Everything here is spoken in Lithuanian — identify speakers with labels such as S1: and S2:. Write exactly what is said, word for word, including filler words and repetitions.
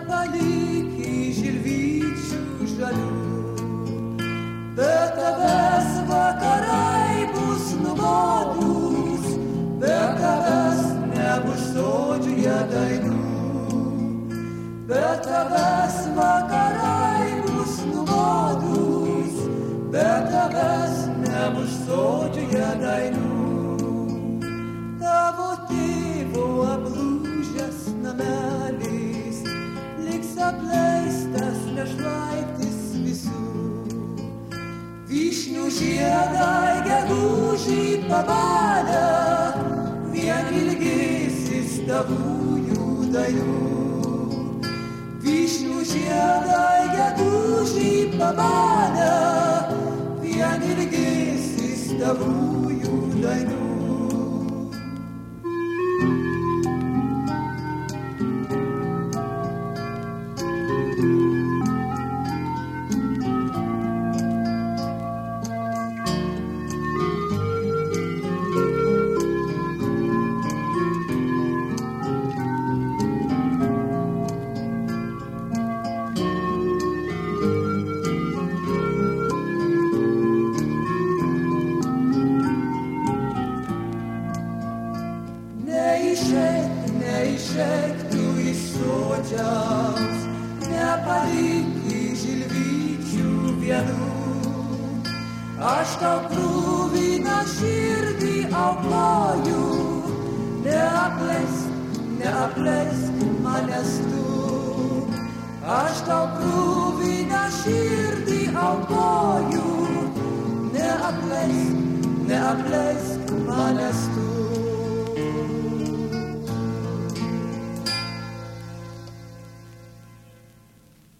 S1: nepalikę žilvyčių žalių. Be tavęs vakarai bus nuobodūs, be tavęs nebus sodžiuje dainų. Be tavęs vakarai bus nuobodūs, be tavęs nebus sodžiuje dainų. Tavo tėvo aplūžęs namelis liks apleistas našlaitis visų. Vyšnių žiedai gegužį pabalę, vien ilgėsis tavųjų dainų. Vyšnių žiedai gegužį pabalę, vien ilgėsis tavųjų dainų. Neišeik, neišeik tu iš sodžiaus, nepaliky žilvyčių vienų. Aš tau kruviną širdį aukoju, neapleisk, neapleisk manęs tu. Aš tau kruviną širdį aukoju, neapleisk, neapleisk manęs tu.